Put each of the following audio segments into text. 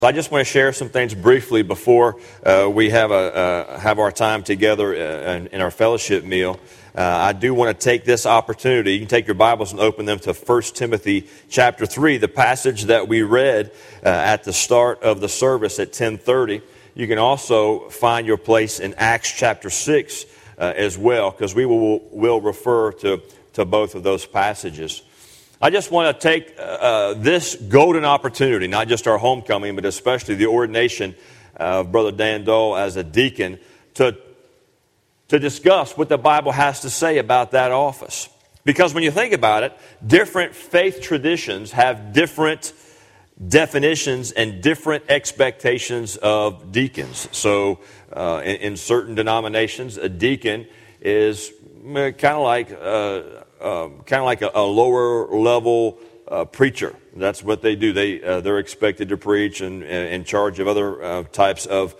I just want to share some things briefly before we have our time together in our fellowship meal. I do want to take this opportunity. You can take your Bibles and open them to 1 Timothy chapter 3, the passage that we read at the start of the service at 10:30. You can also find your place in Acts chapter 6 as well, because we will refer to both of those passages. I just want to take this golden opportunity, not just our homecoming, but especially the ordination of Brother Dan Dole as a deacon, to discuss what the Bible has to say about that office. Because when you think about it, different faith traditions have different definitions and different expectations of deacons. So in certain denominations, a deacon is kind of like a lower level preacher. That's what they do. They're expected to preach and in charge of other types of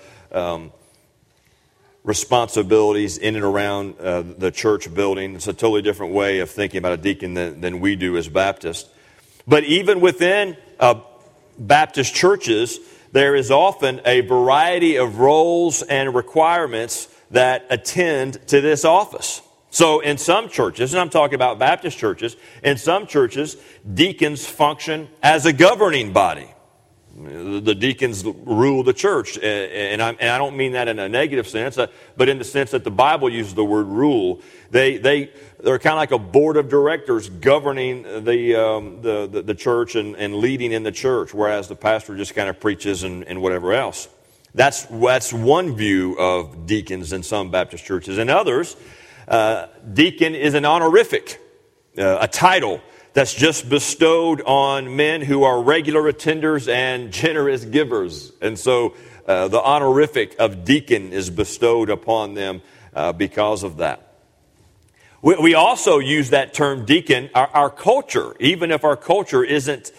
responsibilities in and around the church building. It's a totally different way of thinking about a deacon than we do as Baptists. But even within Baptist churches, there is often a variety of roles and requirements that attend to this office. So in some churches, and I'm talking about Baptist churches, in some churches, deacons function as a governing body. The deacons rule the church, and I don't mean that in a negative sense, but in the sense that the Bible uses the word rule. They're kind of like a board of directors governing the church and leading in the church, whereas the pastor just kind of preaches and whatever else. That's one view of deacons in some Baptist churches. In others, deacon is an honorific, a title that's just bestowed on men who are regular attenders and generous givers. And so the honorific of deacon is bestowed upon them because of that. We also use that term deacon. Our culture, even if our culture isn't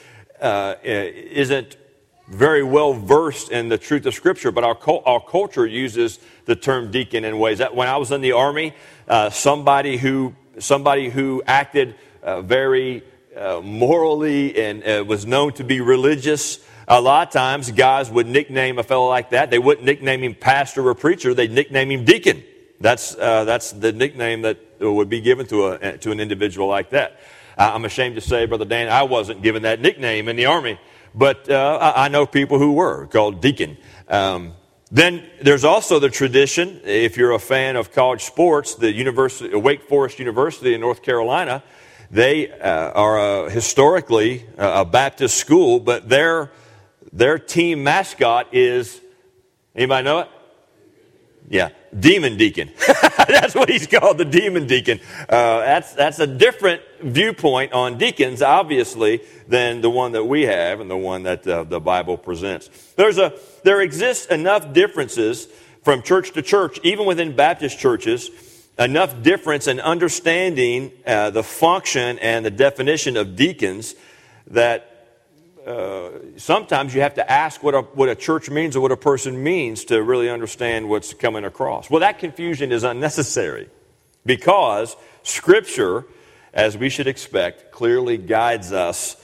very well versed in the truth of Scripture, but our culture uses the term deacon in ways that when I was in the Army, somebody who acted very morally and was known to be religious, a lot of times guys would nickname a fellow like that. They wouldn't nickname him pastor or preacher. They'd nickname him deacon. That's the nickname that would be given to an individual like that. I'm ashamed to say, Brother Dan, I wasn't given that nickname in the Army, but I know people who were called deacon. Then there's also the tradition, if you're a fan of college sports, the Wake Forest University in North Carolina, they are historically a Baptist school, but their team mascot is, anybody know it? Yeah, Demon Deacon. That's what he's called, the Demon Deacon. That's a different viewpoint on deacons, obviously, than the one that we have and the one that the Bible presents. There exists enough differences from church to church, even within Baptist churches, enough difference in understanding the function and the definition of deacons that sometimes you have to ask what a church means or what a person means to really understand what's coming across. Well, that confusion is unnecessary because Scripture, as we should expect, clearly guides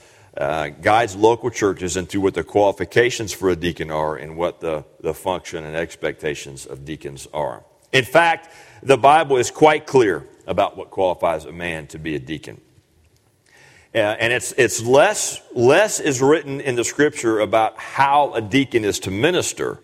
local churches into what the qualifications for a deacon are and what the function and expectations of deacons are. In fact, the Bible is quite clear about what qualifies a man to be a deacon. And it's less is written in the Scripture about how a deacon is to minister.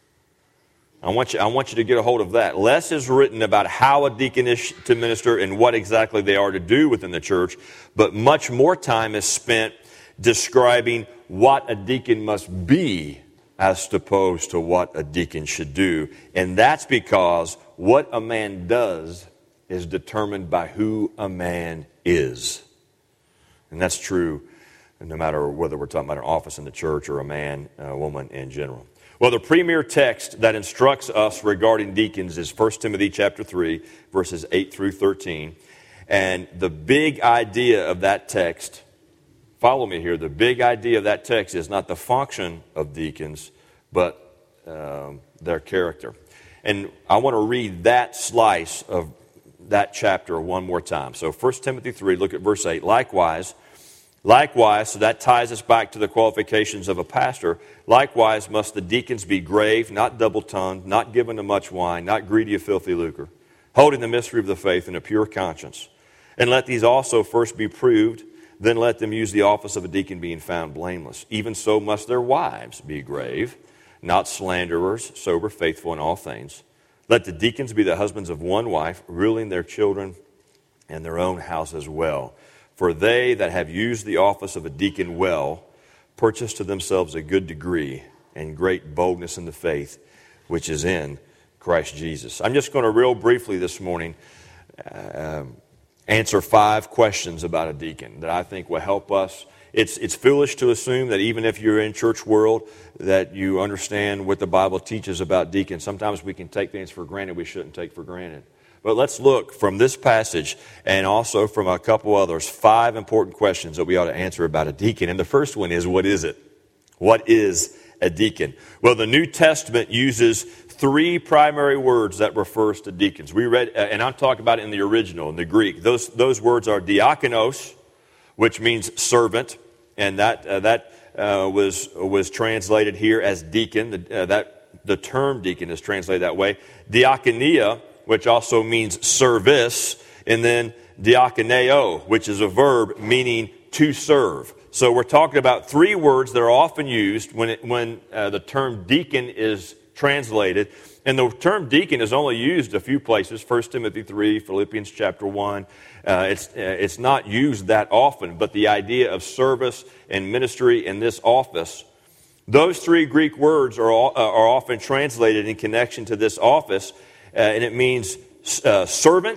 I want you to get a hold of that. Less is written about how a deacon is to minister and what exactly they are to do within the church, but much more time is spent describing what a deacon must be as opposed to what a deacon should do. And that's because what a man does is determined by who a man is. And that's true no matter whether we're talking about an office in the church or a man, a woman in general. Well, the premier text that instructs us regarding deacons is 1 Timothy chapter 3, verses 8 through 13. And the big idea of that text, follow me here, the big idea of that text is not the function of deacons, but their character. And I want to read that slice of that chapter one more time. So 1 Timothy 3, look at verse 8. Likewise, Likewise, so that ties us back to the qualifications of a pastor. Likewise, must the deacons be grave, not double-tongued, not given to much wine, not greedy of filthy lucre, holding the mystery of the faith in a pure conscience. And let these also first be proved, then let them use the office of a deacon, being found blameless. Even so must their wives be grave, not slanderers, sober, faithful in all things. Let the deacons be the husbands of one wife, ruling their children and their own house as well. For they that have used the office of a deacon well purchase to themselves a good degree and great boldness in the faith which is in Christ Jesus. I'm just going to real briefly this morning answer 5 questions about a deacon that I think will help us. It's foolish to assume that even if you're in church world that you understand what the Bible teaches about deacons. Sometimes we can take things for granted we shouldn't take for granted. But let's look from this passage and also from a couple others, 5 important questions that we ought to answer about a deacon. And the first one is, what is it? What is a deacon? Well, the New Testament uses 3 primary words that refers to deacons. We read, and I'm talking about it in the original, in the Greek. Those words are diakonos, which means servant, and that was translated here as deacon. The term deacon is translated that way. Diakonia, which also means service, and then diakoneo, which is a verb meaning to serve. So we're talking about 3 words that are often used when the term deacon is translated. And the term deacon is only used a few places, 1 Timothy 3, Philippians chapter 1. It's not used that often, but the idea of service and ministry in this office, those 3 Greek words are often translated in connection to this office. And it means servant,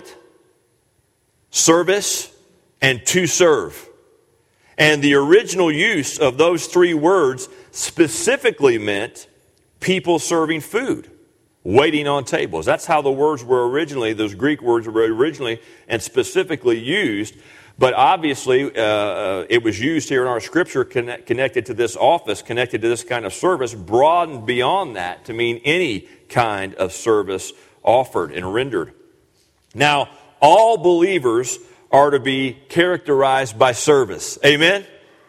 service, and to serve. And the original use of those 3 words specifically meant people serving food, waiting on tables. That's how the words were originally, those Greek words were originally and specifically used. But obviously, it was used here in our scripture connected to this office, connected to this kind of service, broadened beyond that to mean any kind of service offered and rendered. Now, all believers are to be characterized by service. Amen?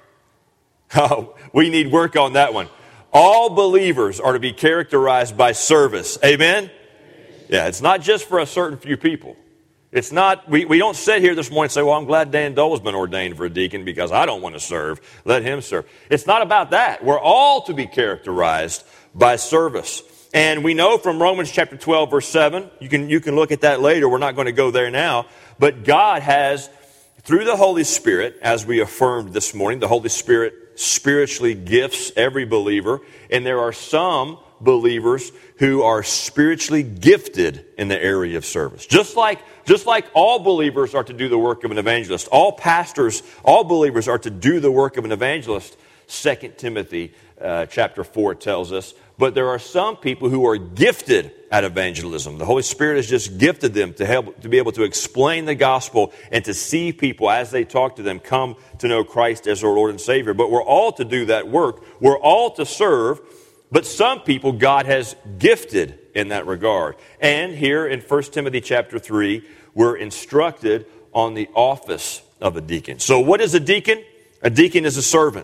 Oh, we need work on that one. All believers are to be characterized by service. Amen? Yeah, it's not just for a certain few people. It's not, we don't sit here this morning and say, well, I'm glad Dan Dole's been ordained for a deacon because I don't want to serve. Let him serve. It's not about that. We're all to be characterized by service. And we know from Romans chapter 12, verse 7, you can look at that later. We're not going to go there now. But God has, through the Holy Spirit, as we affirmed this morning, the Holy Spirit spiritually gifts every believer. And there are some believers who are spiritually gifted in the area of service. Just like all believers are to do the work of an evangelist, all pastors, all believers are to do the work of an evangelist. 2 Timothy chapter 4 tells us. But there are some people who are gifted at evangelism. The Holy Spirit has just gifted them to be able to explain the gospel and to see people as they talk to them come to know Christ as their Lord and Savior. But we're all to do that work. We're all to serve. But some people God has gifted in that regard. And here in 1 Timothy chapter 3, we're instructed on the office of a deacon. So what is a deacon? A deacon is a servant.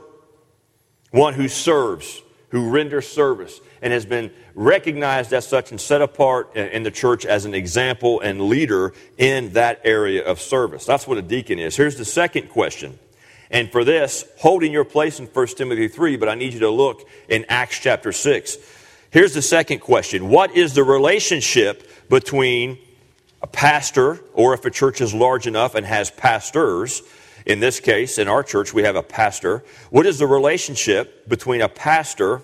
One who serves, who renders service, and has been recognized as such and set apart in the church as an example and leader in that area of service. That's what a deacon is. Here's the second question. And for this, holding your place in 1 Timothy 3, but I need you to look in Acts chapter 6. Here's the second question. What is the relationship between a pastor, or if a church is large enough and has pastors? In this case, in our church, we have a pastor. What is the relationship between a pastor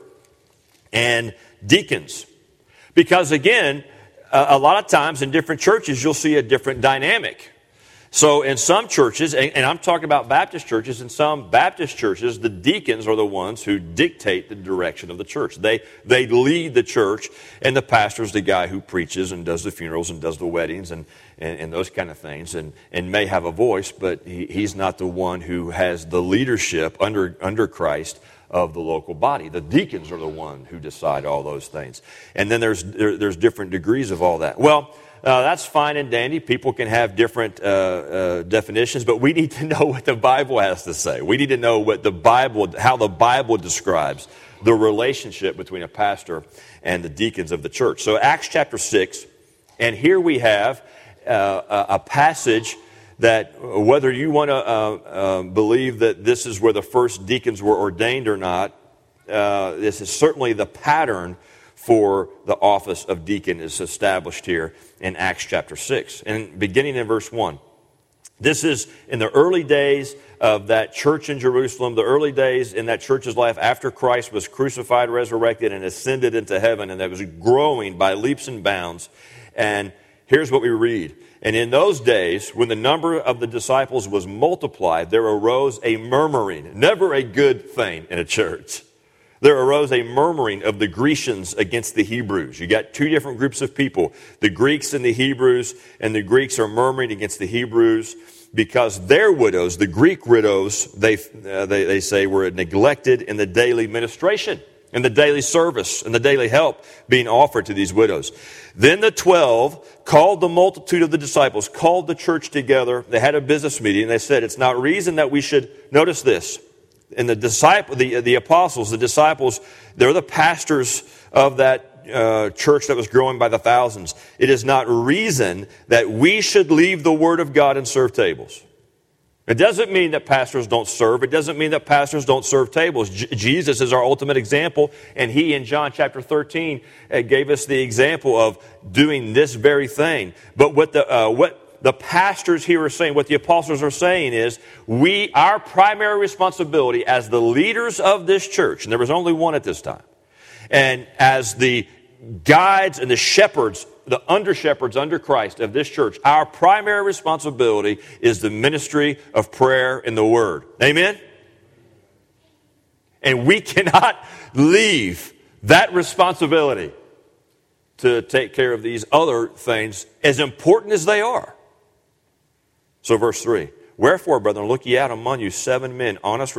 and deacons? Because again, a lot of times in different churches, you'll see a different dynamic. So in some churches, and I'm talking about Baptist churches, in some Baptist churches, the deacons are the ones who dictate the direction of the church. They lead the church, and the pastor's the guy who preaches and does the funerals and does the weddings and those kind of things, and may have a voice, but he's not the one who has the leadership under Christ of the local body. The deacons are the one who decide all those things. And then there's different degrees of all that. Well, that's fine and dandy. People can have different definitions, but we need to know what the Bible has to say. We need to know how the Bible describes the relationship between a pastor and the deacons of the church. So Acts chapter 6, and here we have a passage that whether you want to believe that this is where the first deacons were ordained or not, this is certainly the pattern for the office of deacon is established here in Acts chapter 6. And beginning in verse 1. This is in the early days of that church in Jerusalem, the early days in that church's life after Christ was crucified, resurrected, and ascended into heaven, and that was growing by leaps and bounds. And here's what we read. And in those days, when the number of the disciples was multiplied, there arose a murmuring. Never a good thing in a church. There arose a murmuring of the Grecians against the Hebrews. You got two different groups of people, the Greeks and the Hebrews, and the Greeks are murmuring against the Hebrews because their widows, the Greek widows, they say were neglected in the daily ministration, in the daily service, and the daily help being offered to these widows. Then the 12 called the multitude of the disciples, called the church together. They had a business meeting, and they said, it's not reason that we should, notice this, and the apostles, the disciples, they're the pastors of that church that was growing by the thousands. It is not reason that we should leave the word of God and serve tables. It doesn't mean that pastors don't serve. It doesn't mean that pastors don't serve tables. Jesus is our ultimate example, and he in John chapter 13 gave us the example of doing this very thing. But what the pastors here are saying, what the apostles are saying is, our primary responsibility as the leaders of this church, and there was only one at this time, and as the guides and the shepherds, the under-shepherds under Christ of this church, our primary responsibility is the ministry of prayer and the Word. Amen? And we cannot leave that responsibility to take care of these other things, as important as they are. So verse 3, wherefore, brethren, look ye out among you 7 men,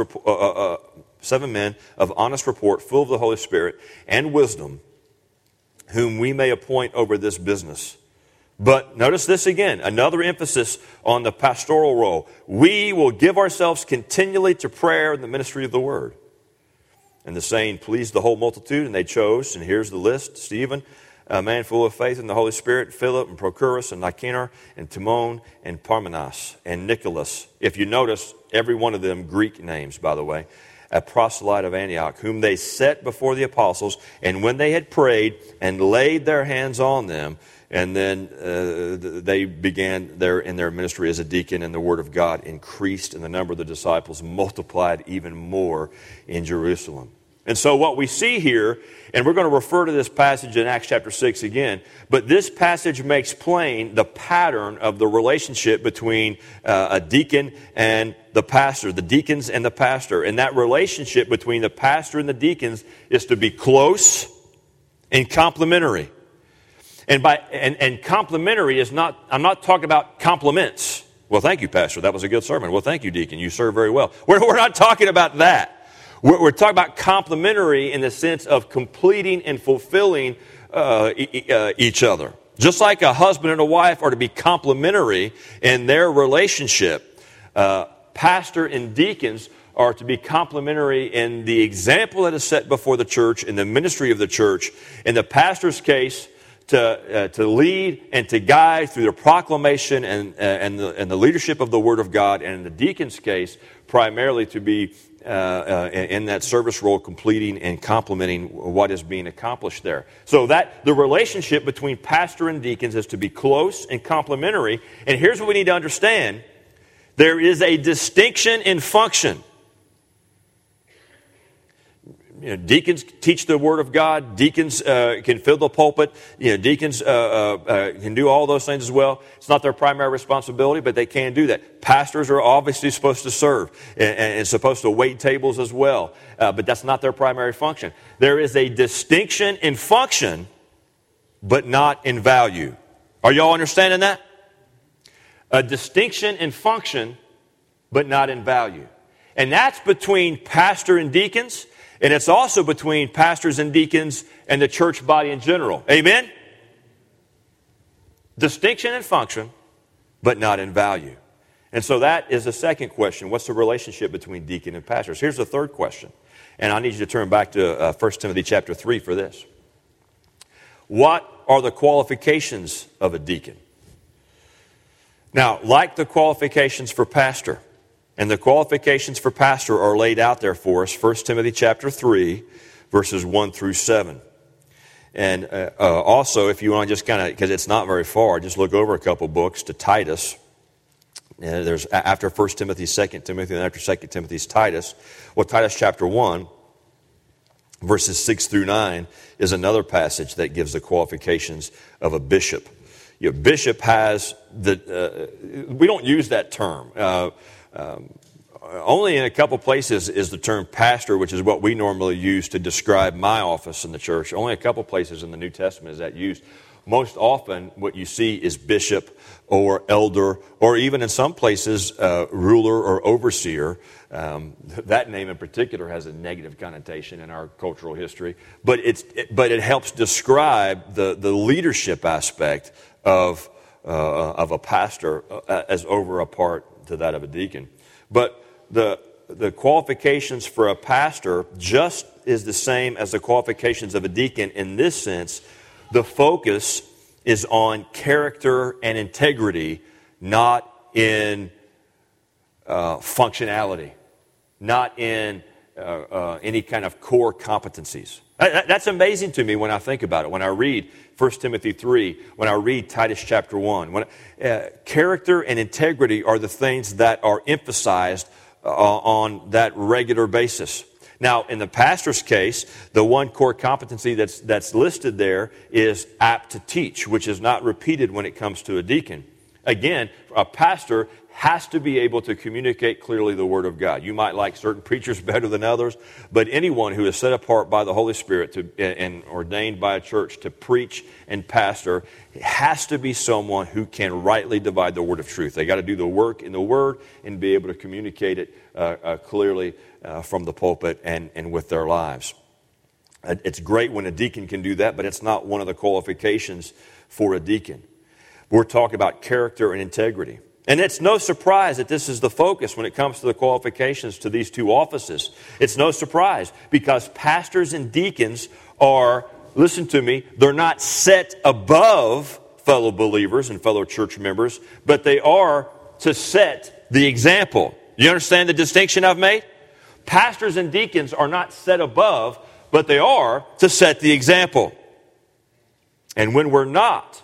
7 men of honest report, full of the Holy Spirit and wisdom, whom we may appoint over this business. But notice this again, another emphasis on the pastoral role. We will give ourselves continually to prayer and the ministry of the word. And the saying pleased the whole multitude, and they chose, and here's the list, Stephen, a man full of faith in the Holy Spirit, Philip and Prochorus and Nicanor and Timon and Parmenas and Nicholas. If you notice, every one of them Greek names, by the way. A proselyte of Antioch, whom they set before the apostles, and when they had prayed and laid their hands on them, and then they began in their ministry as a deacon, and the word of God increased, and the number of the disciples multiplied even more in Jerusalem. And so what we see here, and we're going to refer to this passage in Acts chapter 6 again, but this passage makes plain the pattern of the relationship between a deacon and the pastor, the deacons and the pastor. And that relationship between the pastor and the deacons is to be close and complementary. And complementary is not, I'm not talking about compliments. Well, thank you, pastor. That was a good sermon. Well, thank you, deacon. You serve very well. We're not talking about that. We're talking about complementary in the sense of completing and fulfilling each other. Just like a husband and a wife are to be complementary in their relationship, pastor and deacons are to be complementary in the example that is set before the church, in the ministry of the church. In the pastor's case, to lead and to guide through the proclamation and the leadership of the Word of God, and in the deacon's case, primarily to be in that service role, completing and complementing what is being accomplished there. So that the relationship between pastor and deacons is to be close and complementary. And here's what we need to understand. There is a distinction in function. Deacons teach the Word of God. Deacons can fill the pulpit. Deacons can do all those things as well. It's not their primary responsibility, but they can do that. Pastors are obviously supposed to serve and supposed to wait tables as well, but that's not their primary function. There is a distinction in function, but not in value. Are you all understanding that? A distinction in function, but not in value. And that's between pastor and deacons. And it's also between pastors and deacons and the church body in general. Amen? Distinction in function, but not in value. And so that is the second question. What's the relationship between deacon and pastors? Here's the third question. And I need you to turn back to 1 Timothy chapter 3 for this. What are the qualifications of a deacon? Now, like the qualifications for pastor, and the qualifications for pastor are laid out there for us, 1 Timothy chapter 3, verses 1 through 7. And also, if you want to just kind of, because it's not very far, just look over a couple books to Titus. There's after 1 Timothy, 2 Timothy, and after 2 Timothy's Titus. Well, Titus chapter 1, verses 6 through 9 is another passage that gives the qualifications of a bishop. Bishop has we don't use that term. Only in a couple places is the term pastor, which is what we normally use to describe my office in the church. Only a couple places in the New Testament is that used. Most often what you see is bishop or elder, or even in some places ruler or overseer. That name in particular has a negative connotation in our cultural history, but it helps describe the leadership aspect of a pastor as over a part to that of a deacon. But the qualifications for a pastor just is the same as the qualifications of a deacon in this sense. The focus is on character and integrity, not in functionality, not in any kind of core competencies. That's amazing to me when I think about it. When I read 1 Timothy 3, when I read Titus chapter 1, character and integrity are the things that are emphasized on that regular basis. Now, in the pastor's case, the one core competency that's listed there is apt to teach, which is not repeated when it comes to a deacon. Again, a pastor has to be able to communicate clearly the Word of God. You might like certain preachers better than others, but anyone who is set apart by the Holy Spirit and ordained by a church to preach and pastor has to be someone who can rightly divide the word of truth. They got to do the work in the Word and be able to communicate it clearly from the pulpit and with their lives. It's great when a deacon can do that, but it's not one of the qualifications for a deacon. We're talking about character and integrity. And it's no surprise that this is the focus when it comes to the qualifications to these two offices. It's no surprise because pastors and deacons are, listen to me, they're not set above fellow believers and fellow church members, but they are to set the example. You understand the distinction I've made? Pastors and deacons are not set above, but they are to set the example. And when we're not,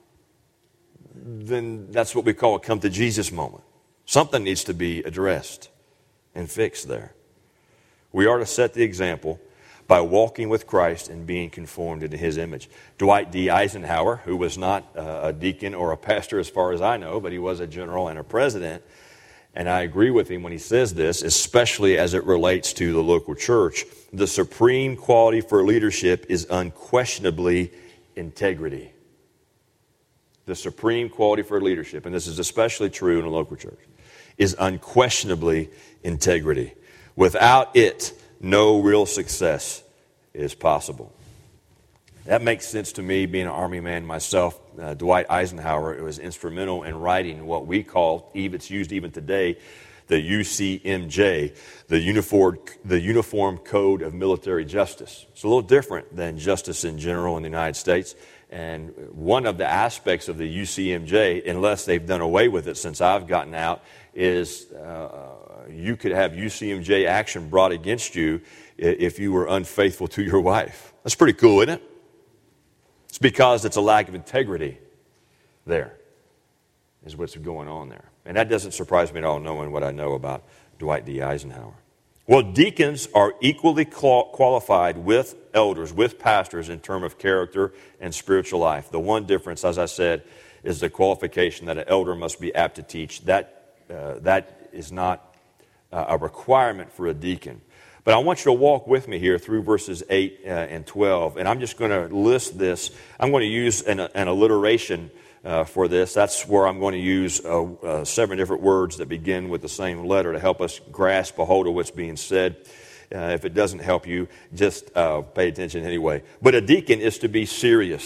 then that's what we call a come to Jesus moment. Something needs to be addressed and fixed there. We are to set the example by walking with Christ and being conformed into His image. Dwight D. Eisenhower, who was not a deacon or a pastor as far as I know, but he was a general and a president, and I agree with him when he says this, especially as it relates to the local church. The supreme quality for leadership is unquestionably integrity. The supreme quality for leadership, and this is especially true in a local church, is unquestionably integrity. Without it, no real success is possible. That makes sense to me, being an Army man myself. Dwight Eisenhower was instrumental in writing what we call, it's used even today, the UCMJ, the Uniform Code of Military Justice. It's a little different than justice in general in the United States. And one of the aspects of the UCMJ, unless they've done away with it since I've gotten out, is you could have UCMJ action brought against you if you were unfaithful to your wife. That's pretty cool, isn't it? It's because it's a lack of integrity there, is what's going on there. And that doesn't surprise me at all, knowing what I know about Dwight D. Eisenhower. Well, deacons are equally qualified with elders, with pastors in terms of character and spiritual life. The one difference, as I said, is the qualification that an elder must be apt to teach. That is not a requirement for a deacon. But I want you to walk with me here through verses 8 and 12, and I'm just going to list this. I'm going to use an alliteration for this. That's where I'm going to use 7 different words that begin with the same letter to help us grasp a hold of what's being said. If it doesn't help you, just pay attention anyway. But a deacon is to be serious,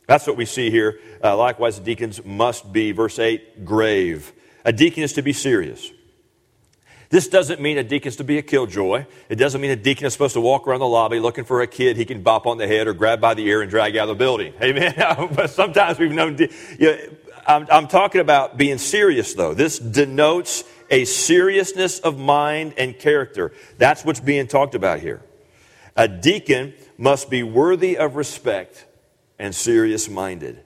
That's what we see here. Likewise, the deacons must be, verse 8, grave. A deacon is to be serious. This doesn't mean a deacon is to be a killjoy. It doesn't mean a deacon is supposed to walk around the lobby looking for a kid he can bop on the head or grab by the ear and drag out of the building. Amen? But sometimes we've known... I'm talking about being serious, though. This denotes a seriousness of mind and character. That's what's being talked about here. A deacon must be worthy of respect and serious-minded,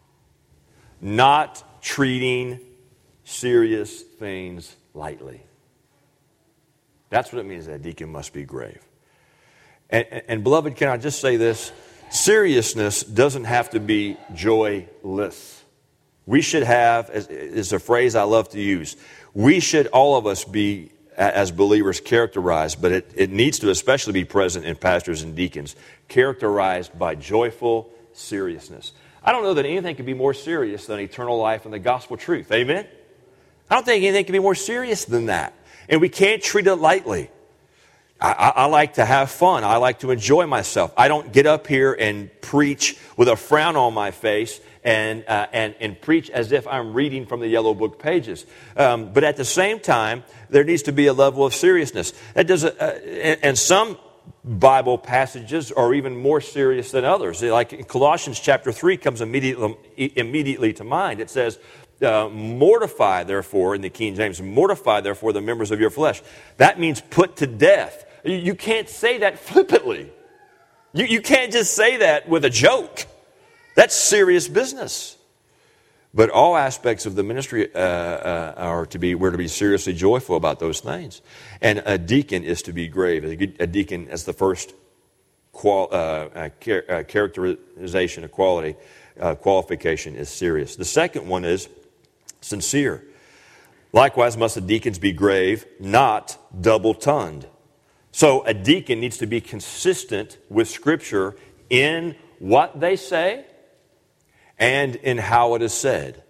not treating serious things lightly. That's what it means that a deacon must be grave. And beloved, can I just say this? Seriousness doesn't have to be joyless. We should have, is a phrase I love to use, we should, all of us, be, as believers, characterized, but it needs to especially be present in pastors and deacons, characterized by joyful seriousness. I don't know that anything could be more serious than eternal life and the gospel truth. Amen? I don't think anything can be more serious than that. And we can't treat it lightly. I like to have fun. I like to enjoy myself. I don't get up here and preach with a frown on my face and preach as if I'm reading from the yellow book pages. But at the same time, there needs to be a level of seriousness. And some Bible passages are even more serious than others. Like in Colossians chapter 3 comes immediately to mind. It says, mortify, therefore, in the King James, mortify, therefore, the members of your flesh. That means put to death. You can't say that flippantly. You can't just say that with a joke. That's serious business. But all aspects of the ministry we're to be seriously joyful about those things. And a deacon is to be grave. A deacon, as the first characterization of quality, qualification, is serious. The second one is sincere. Likewise, must the deacons be grave, not double-tongued. So a deacon needs to be consistent with Scripture in what they say and in how it is said.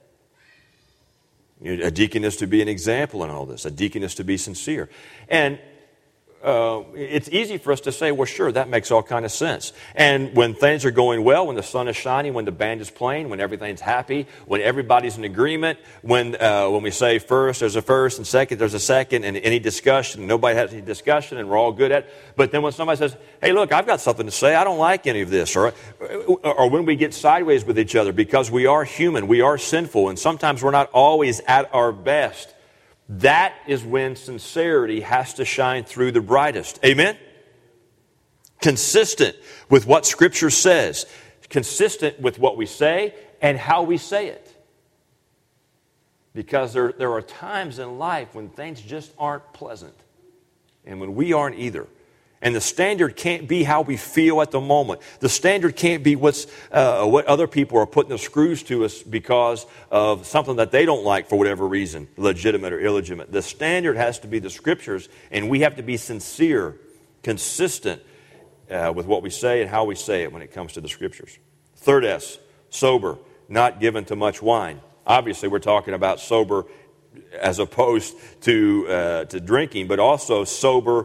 A deacon is to be an example in all this. A deacon is to be sincere. And it's easy for us to say, well, sure, that makes all kind of sense. And when things are going well, when the sun is shining, when the band is playing, when everything's happy, when everybody's in agreement, when we say first, there's a first, and second, there's a second, and any discussion, nobody has any discussion, and we're all good at it. But then when somebody says, hey, look, I've got something to say, I don't like any of this, or when we get sideways with each other, because we are human, we are sinful, and sometimes we're not always at our best, that is when sincerity has to shine through the brightest. Amen? Consistent with what Scripture says. Consistent with what we say and how we say it. Because there are times in life when things just aren't pleasant. And when we aren't either. And the standard can't be how we feel at the moment. The standard can't be what other people are putting the screws to us because of something that they don't like for whatever reason, legitimate or illegitimate. The standard has to be the Scriptures, and we have to be sincere, consistent with what we say and how we say it when it comes to the Scriptures. Third S, sober, not given to much wine. Obviously, we're talking about sober as opposed to drinking, but also sober.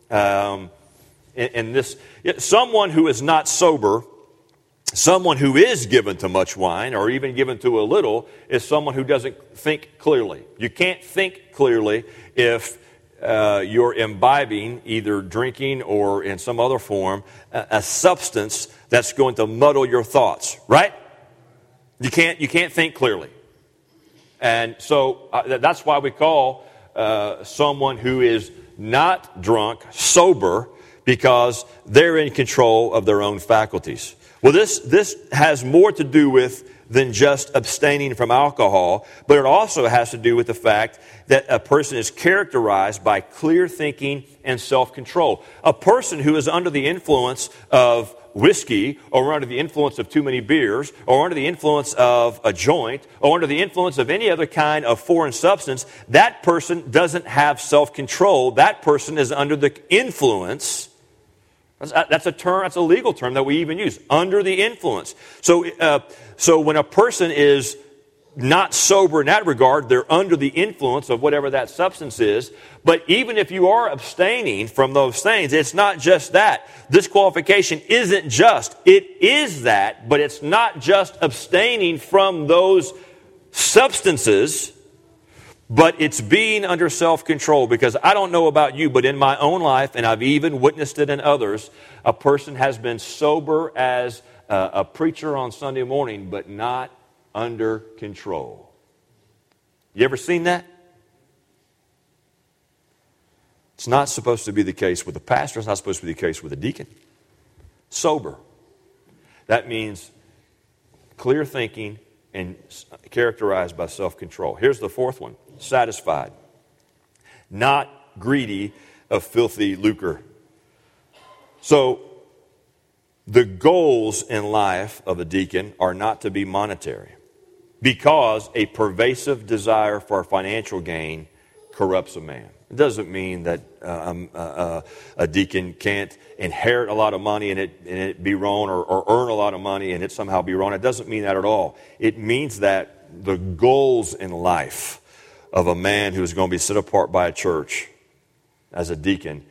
And this, someone who is not sober, someone who is given to much wine, or even given to a little, is someone who doesn't think clearly. You can't think clearly if you're imbibing, either drinking or in some other form, a substance that's going to muddle your thoughts, right? You can't think clearly. And so that's why we call someone who is not drunk sober, because they're in control of their own faculties. Well, this has more to do with than just abstaining from alcohol, but it also has to do with the fact that a person is characterized by clear thinking and self-control. A person who is under the influence of whiskey, or under the influence of too many beers, or under the influence of a joint, or under the influence of any other kind of foreign substance, that person doesn't have self-control. That person is under the influence. That's a term. That's a legal term that we even use. Under the influence. So when a person is not sober in that regard. They're under the influence of whatever that substance is. But even if you are abstaining from those things, it's not just that. Disqualification isn't just. It is that, but it's not just abstaining from those substances, but it's being under self-control. Because I don't know about you, but in my own life, and I've even witnessed it in others, a person has been sober as a preacher on Sunday morning, but not under control. You ever seen that? It's not supposed to be the case with a pastor. It's not supposed to be the case with a deacon. Sober. That means clear thinking and characterized by self-control. Here's the fourth one. Satisfied. Not greedy of filthy lucre. So, the goals in life of a deacon are not to be monetary, because a pervasive desire for financial gain corrupts a man. It doesn't mean that a deacon can't inherit a lot of money and it be wrong, or earn a lot of money and it somehow be wrong. It doesn't mean that at all. It means that the goals in life of a man who is going to be set apart by a church as a deacon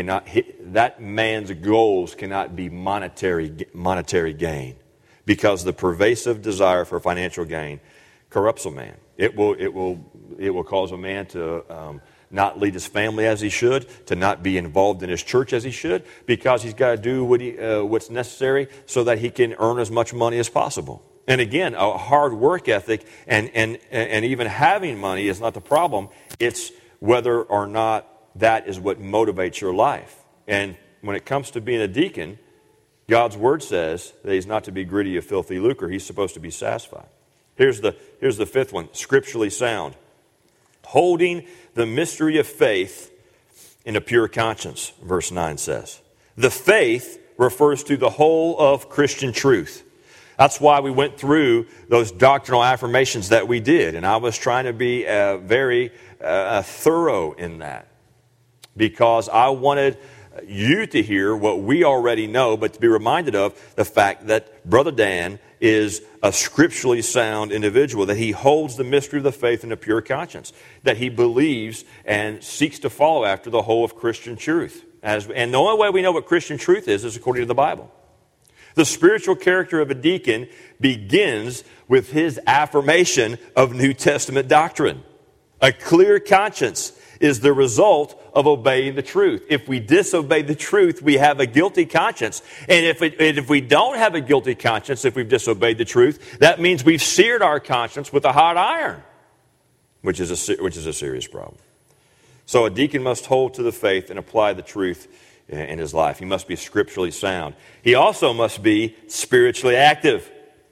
that man's goals cannot be monetary gain, because the pervasive desire for financial gain corrupts a man. It will cause a man to not lead his family as he should, to not be involved in his church as he should, because he's got to do what's necessary so that he can earn as much money as possible. And again, a hard work ethic and even having money is not the problem. It's whether or not that is what motivates your life. And when it comes to being a deacon, God's Word says that he's not to be greedy of filthy lucre. He's supposed to be satisfied. Here's the fifth one, scripturally sound. Holding the mystery of faith in a pure conscience, verse 9 says. The faith refers to the whole of Christian truth. That's why we went through those doctrinal affirmations that we did. And I was trying to be very thorough in that, because I wanted you to hear what we already know, but to be reminded of the fact that Brother Dan is a scripturally sound individual, that he holds the mystery of the faith in a pure conscience, that he believes and seeks to follow after the whole of Christian truth. And the only way we know what Christian truth is according to the Bible. The spiritual character of a deacon begins with his affirmation of New Testament doctrine. A clear conscience is the result of obeying the truth. If we disobey the truth, we have a guilty conscience. And if we don't have a guilty conscience, if we've disobeyed the truth, that means we've seared our conscience with a hot iron, which is a serious problem. So a deacon must hold to the faith and apply the truth in his life. He must be scripturally sound. He also must be spiritually active.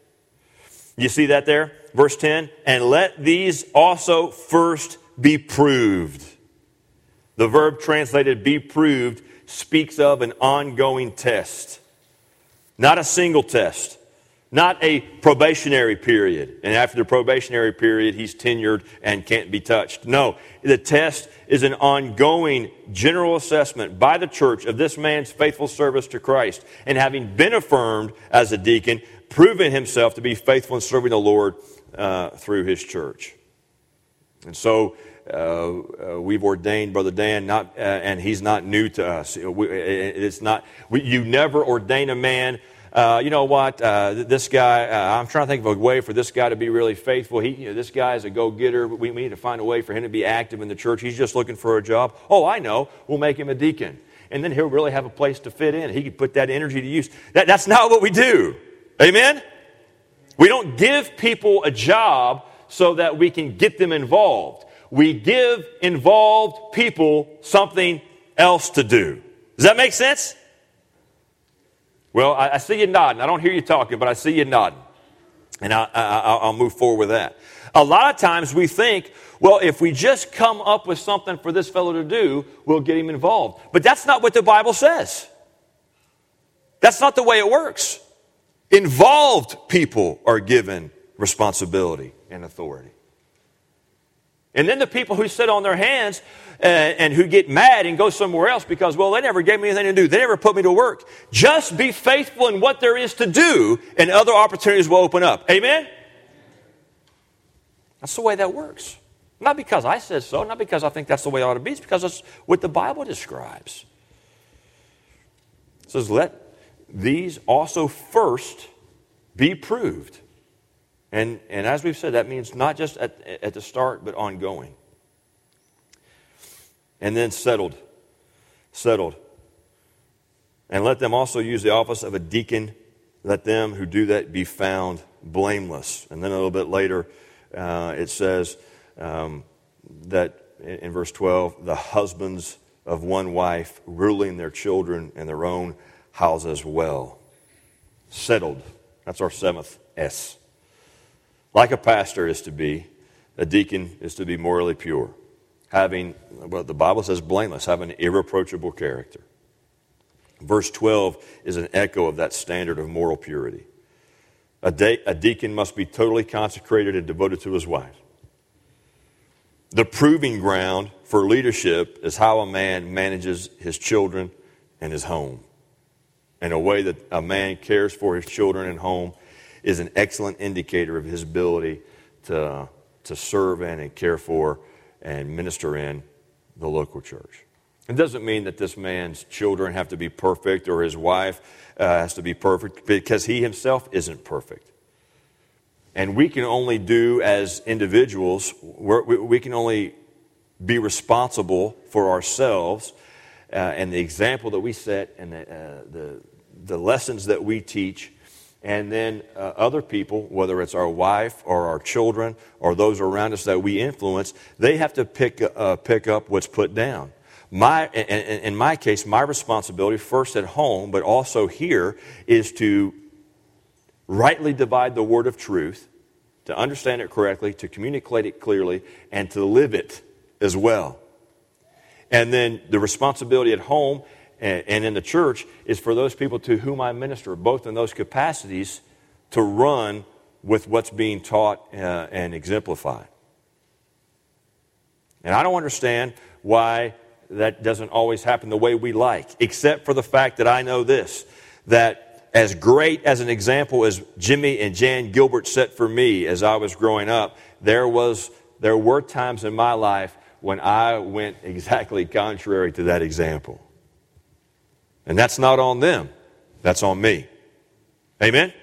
You see that there? Verse 10, and let these also first be proved. The verb translated be proved speaks of an ongoing test. Not a single test. Not a probationary period. And after the probationary period, he's tenured and can't be touched. No, the test is an ongoing general assessment by the church of this man's faithful service to Christ. And having been affirmed as a deacon, proven himself to be faithful in serving the Lord through his church. And so we've ordained Brother Dan, and he's not new to us. You never ordain a man. You know what? This guy. I'm trying to think of a way for this guy to be really faithful. This guy is a go-getter. We need to find a way for him to be active in the church. He's just looking for a job. Oh, I know. We'll make him a deacon, and then he'll really have a place to fit in. He can put that energy to use. That's not what we do. Amen? We don't give people a job so that we can get them involved. We give involved people something else to do. Does that make sense? Well, I see you nodding. I don't hear you talking, but I see you nodding. And I'll move forward with that. A lot of times we think, well, if we just come up with something for this fellow to do, we'll get him involved. But that's not what the Bible says. That's not the way it works. Involved people are given responsibility and authority. And then the people who sit on their hands and who get mad and go somewhere else because, well, they never gave me anything to do. They never put me to work. Just be faithful in what there is to do, and other opportunities will open up. Amen? That's the way that works. Not because I said so, not because I think that's the way it ought to be. It's because it's what the Bible describes. It says, let these also first be proved. And as we've said, that means not just at the start, but ongoing. And then settled. And let them also use the office of a deacon. Let them who do that be found blameless. And then a little bit later, it says that in verse 12, the husbands of one wife ruling their children and their own houses well. Settled. That's our seventh S. Like a pastor is to be, a deacon is to be morally pure. Having, well, the Bible says blameless, having an irreproachable character. Verse 12 is an echo of that standard of moral purity. A deacon must be totally consecrated and devoted to his wife. The proving ground for leadership is how a man manages his children and his home. And a way that a man cares for his children and home is an excellent indicator of his ability to serve in and care for and minister in the local church. It doesn't mean that this man's children have to be perfect or his wife has to be perfect, because he himself isn't perfect. And we can only do as individuals, we can only be responsible for ourselves and the example that we set and the lessons that we teach. And then other people, whether it's our wife or our children or those around us that we influence, they have to pick up what's put down. In my case, my responsibility, first at home, but also here, is to rightly divide the word of truth, to understand it correctly, to communicate it clearly, and to live it as well. And then the responsibility at home and in the church is for those people to whom I minister, both in those capacities, to run with what's being taught and exemplified. And I don't understand why that doesn't always happen the way we like, except for the fact that I know this, that as great as an example as Jimmy and Jan Gilbert set for me as I was growing up, there were times in my life when I went exactly contrary to that example. And that's not on them. That's on me. Amen?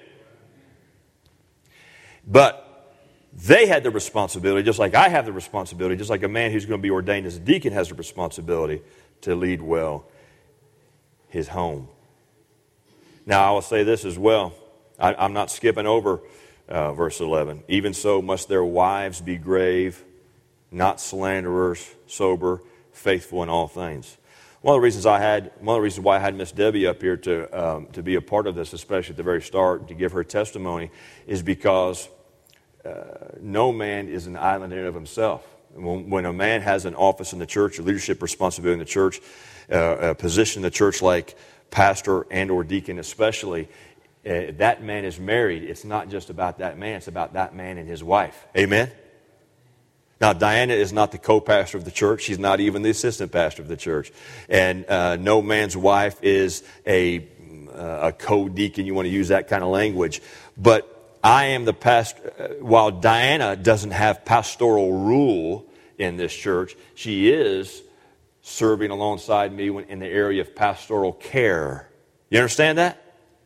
But they had the responsibility, just like I have the responsibility, just like a man who's going to be ordained as a deacon has the responsibility to lead well his home. Now, I will say this as well. I'm not skipping over verse 11. Even so must their wives be grave, not slanderers, sober, faithful in all things. One of the reasons why I had Miss Debbie up here to be a part of this, especially at the very start, to give her testimony, is because no man is an island in and of himself. When a man has an office in the church, a leadership responsibility in the church, a position in the church like pastor and or deacon especially, that man is married. It's not just about that man, it's about that man and his wife. Amen? Now, Diana is not the co-pastor of the church. She's not even the assistant pastor of the church. And no man's wife is a co-deacon. You want to use that kind of language. But I am the pastor. While Diana doesn't have pastoral rule in this church, she is serving alongside me in the area of pastoral care. You understand that?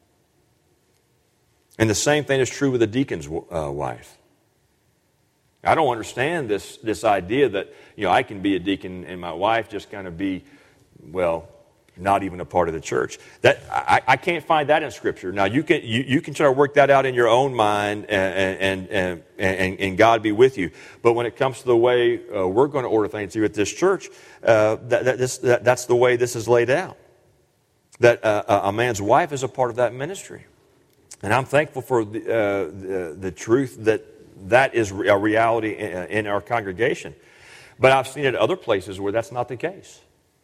And the same thing is true with a deacon's wife. I don't understand this idea that, I can be a deacon and my wife just kind of be, not even a part of the church. That I can't find that in Scripture. Now you can try to work that out in your own mind and God be with you. But when it comes to the way we're going to order things here at this church, that's the way this is laid out. That a man's wife is a part of that ministry, and I'm thankful for the truth that is a reality in our congregation. But I've seen it other places where that's not the case.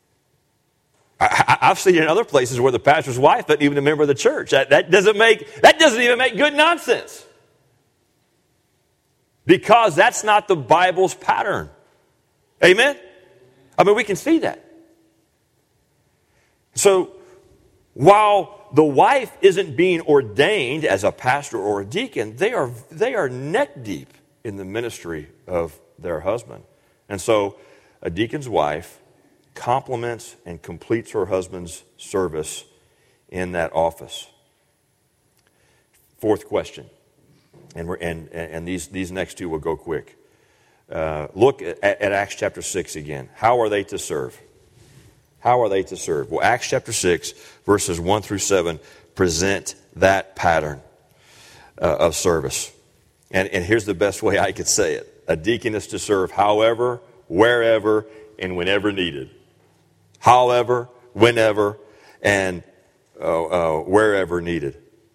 I've seen it in other places where the pastor's wife isn't even a member of the church. That doesn't even make good nonsense. Because that's not the Bible's pattern. Amen? We can see that. So, while the wife isn't being ordained as a pastor or a deacon, they are neck deep in the ministry of their husband. And so a deacon's wife complements and completes her husband's service in that office. Fourth question, and these next two will go quick. Look at Acts chapter 6 again. How are they to serve? How are they to serve? Well, Acts chapter 6, verses 1 through 7 present that pattern of service. And here's the best way I could say it. A deacon is to serve however, wherever, and whenever needed. However, whenever, and wherever needed.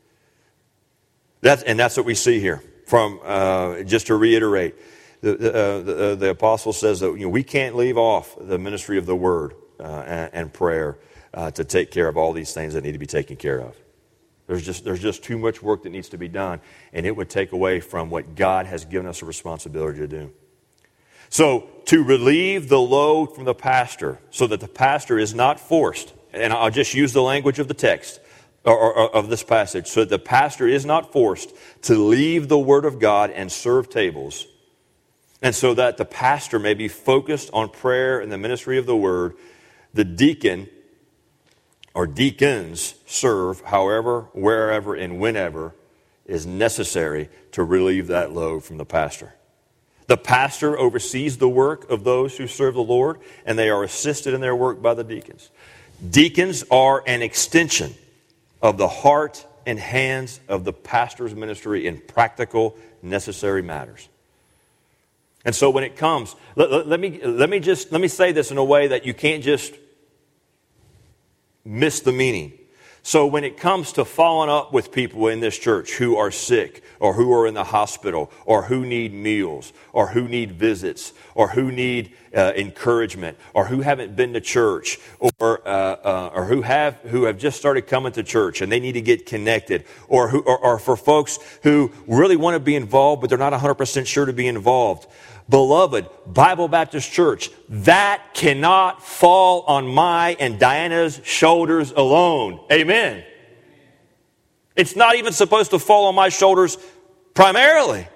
That's what we see here. From just to reiterate, the apostle says that we can't leave off the ministry of the word and prayer to take care of all these things that need to be taken care of. There's just too much work that needs to be done, and it would take away from what God has given us a responsibility to do. So, to relieve the load from the pastor so that the pastor is not forced, and I'll just use the language of the text, or of this passage, so that the pastor is not forced to leave the Word of God and serve tables, and so that the pastor may be focused on prayer and the ministry of the Word, the deacon or deacons serve however, wherever, and whenever is necessary to relieve that load from the pastor. The pastor oversees the work of those who serve the Lord, and they are assisted in their work by the deacons. Deacons are an extension of the heart and hands of the pastor's ministry in practical, necessary matters. And so when it comes, let me say this in a way that you can't just miss the meaning. So when it comes to following up with people in this church who are sick, or who are in the hospital, or who need meals, or who need visits, or who need encouragement, or who haven't been to church, or who have just started coming to church and they need to get connected, or for folks who really want to be involved but they're not 100% sure to be involved. Beloved, Bible Baptist Church, that cannot fall on my and Diana's shoulders alone. Amen. It's not even supposed to fall on my shoulders primarily.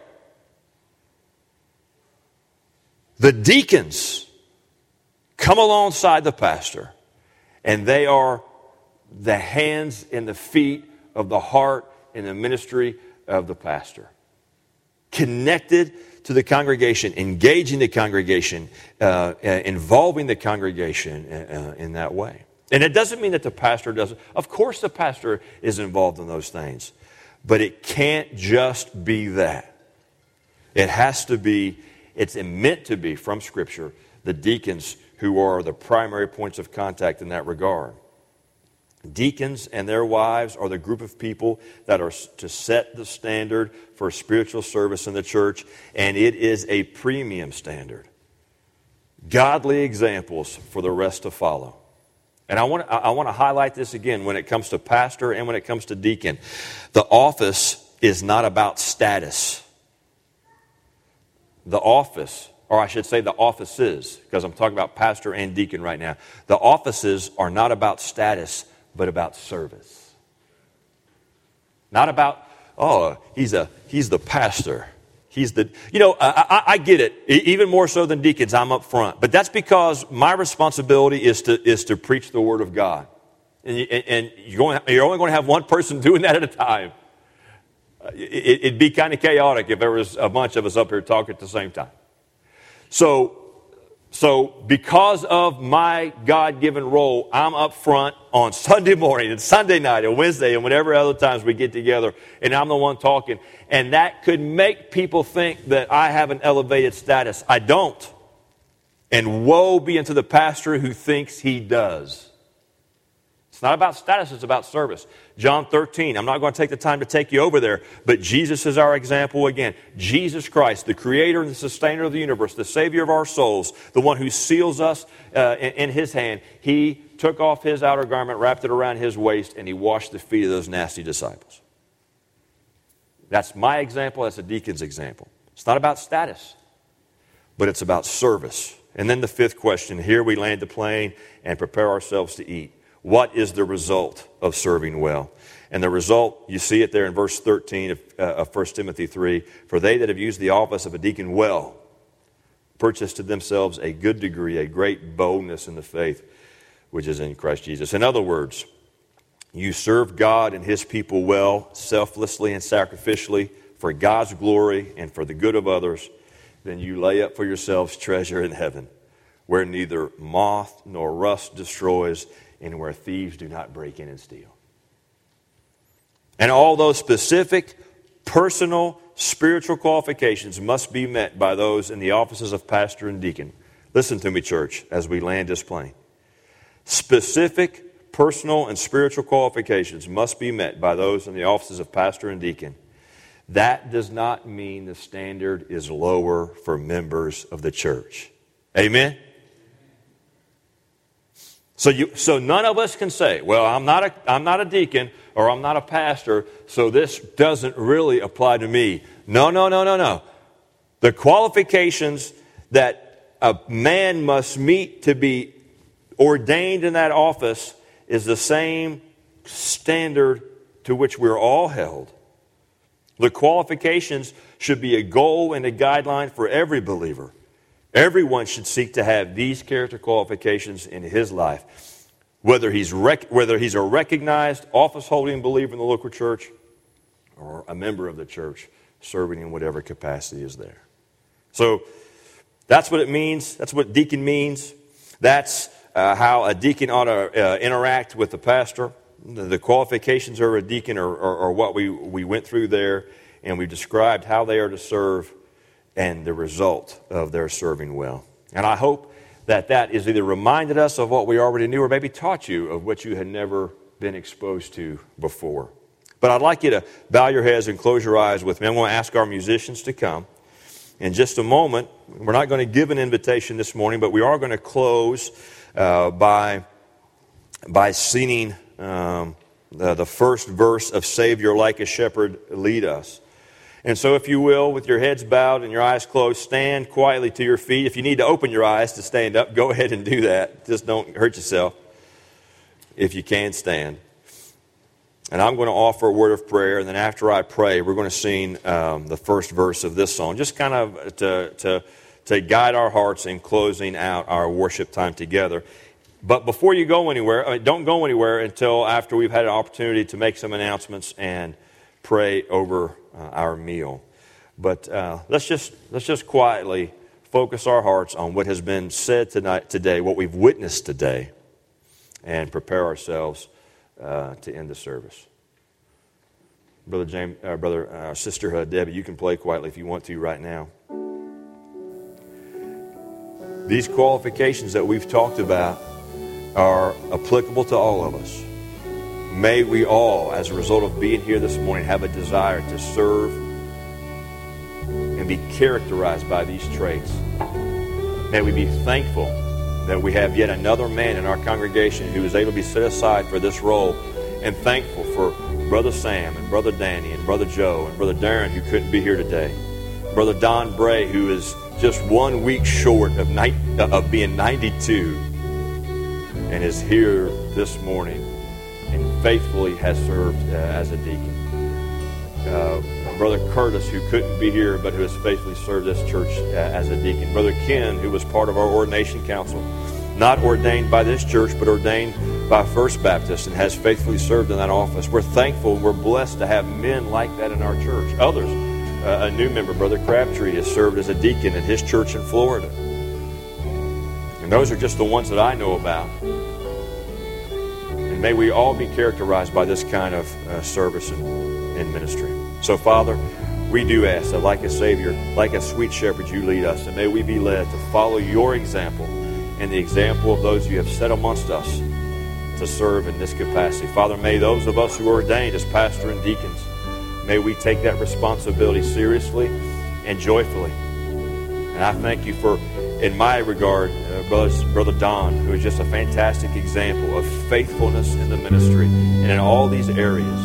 The deacons come alongside the pastor, and they are the hands and the feet of the heart and the ministry of the pastor. Connected to the congregation, engaging the congregation, involving the congregation in that way. And it doesn't mean that the pastor doesn't. Of course the pastor is involved in those things. But it can't just be that. It has to be, it's meant to be from Scripture, the deacons who are the primary points of contact in that regard. Deacons and their wives are the group of people that are to set the standard for spiritual service in the church, and it is a premium standard. Godly examples for the rest to follow. And I want to highlight this again when it comes to pastor and when it comes to deacon. The office is not about status. The office, or I should say the offices, because I'm talking about pastor and deacon right now. The offices are not about status, but about service. Not about, he's the pastor. He's the, I get it. Even more so than deacons, I'm up front. But that's because my responsibility is to preach the Word of God. And you're only going to have one person doing that at a time. It'd be kind of chaotic if there was a bunch of us up here talking at the same time. So because of my God-given role, I'm up front on Sunday morning and Sunday night and Wednesday and whatever other times we get together, and I'm the one talking. And that could make people think that I have an elevated status. I don't. And woe be unto the pastor who thinks he does. It's not about status, it's about service. John 13, I'm not going to take the time to take you over there, but Jesus is our example again. Jesus Christ, the creator and the sustainer of the universe, the savior of our souls, the one who seals us in his hand, he took off his outer garment, wrapped it around his waist, and he washed the feet of those nasty disciples. That's my example, that's a deacon's example. It's not about status, but it's about service. And then the fifth question, here we land the plane and prepare ourselves to eat. what is the result of serving well? And the result, you see it there in verse 13 of 1 Timothy 3. For they that have used the office of a deacon well purchase to themselves a good degree, a great boldness in the faith which is in Christ Jesus. In other words, you serve God and His people well, selflessly and sacrificially for God's glory and for the good of others, then you lay up for yourselves treasure in heaven, where neither moth nor rust destroys and where thieves do not break in and steal. And all those specific, personal, spiritual qualifications must be met by those in the offices of pastor and deacon. Listen to me, church, as we land this plane. Specific, personal, and spiritual qualifications must be met by those in the offices of pastor and deacon. That does not mean the standard is lower for members of the church. Amen? So none of us can say, well, I'm not a deacon or I'm not a pastor, so this doesn't really apply to me. No. The qualifications that a man must meet to be ordained in that office is the same standard to which we're all held. The qualifications should be a goal and a guideline for every believer. Everyone should seek to have these character qualifications in his life, whether he's a recognized office-holding believer in the local church or a member of the church serving in whatever capacity is there. So that's what it means. That's what deacon means. That's how a deacon ought to interact with the pastor. The qualifications of a deacon are what we went through there, and we described how they are to serve and the result of their serving well. And I hope that is either reminded us of what we already knew or maybe taught you of what you had never been exposed to before. But I'd like you to bow your heads and close your eyes with me. I'm going to ask our musicians to come. In just a moment, we're not going to give an invitation this morning, but we are going to close by singing the first verse of Savior Like a Shepherd Lead Us. And so if you will, with your heads bowed and your eyes closed, stand quietly to your feet. If you need to open your eyes to stand up, go ahead and do that. Just don't hurt yourself if you can stand. And I'm going to offer a word of prayer, and then after I pray, we're going to sing the first verse of this song, just kind of to guide our hearts in closing out our worship time together. But before you go anywhere, don't go anywhere until after we've had an opportunity to make some announcements and pray over our meal. But let's just quietly focus our hearts on what has been said today, what we've witnessed today, and prepare ourselves to end the service. Brother James, Sister Debbie, you can play quietly if you want to right now. These qualifications that we've talked about are applicable to all of us. May we all, as a result of being here this morning, have a desire to serve and be characterized by these traits. May we be thankful that we have yet another man in our congregation who is able to be set aside for this role, and thankful for Brother Sam and Brother Danny and Brother Joe and Brother Darren who couldn't be here today. Brother Don Bray, who is just 1 week short of being 92 and is here this morning and faithfully has served as a deacon. Brother Curtis, who couldn't be here but who has faithfully served this church as a deacon. Brother Ken, who was part of our ordination council, not ordained by this church but ordained by First Baptist and has faithfully served in that office. We're thankful and we're blessed to have men like that in our church. Others, a new member, Brother Crabtree, has served as a deacon at his church in Florida. And those are just the ones that I know about. And may we all be characterized by this kind of service in ministry. So, Father, we do ask that like a Savior, like a sweet shepherd, you lead us. And may we be led to follow your example and the example of those you have set amongst us to serve in this capacity. Father, may those of us who are ordained as pastor and deacons, may we take that responsibility seriously and joyfully. And I thank you for, in my regard, Brother Don, who is just a fantastic example of faithfulness in the ministry and in all these areas.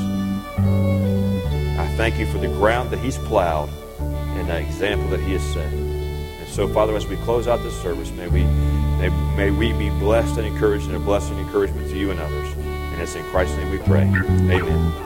I thank you for the ground that he's plowed and the example that he has set. And so, Father, as we close out this service, may May we be blessed and encouraged, and a blessing and encouragement to you and others. And it's in Christ's name we pray. Amen.